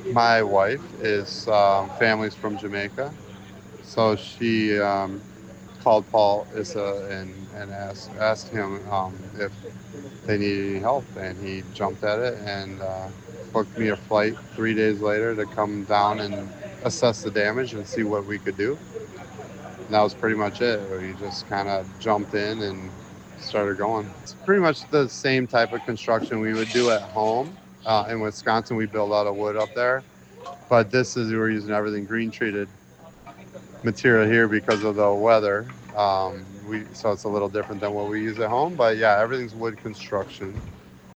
My wife is family's from Jamaica, so she called Paul Issa and asked him if they needed any help, and he jumped at it and booked me a flight 3 days later to come down and assess the damage and see what we could do. And that was pretty much it. We just kind of jumped in and started going. It's pretty much the same type of construction we would do at home. In Wisconsin, we build out of wood up there, but this is we're using everything green treated material here because of the weather. So it's a little different than what we use at home. But yeah, everything's wood construction.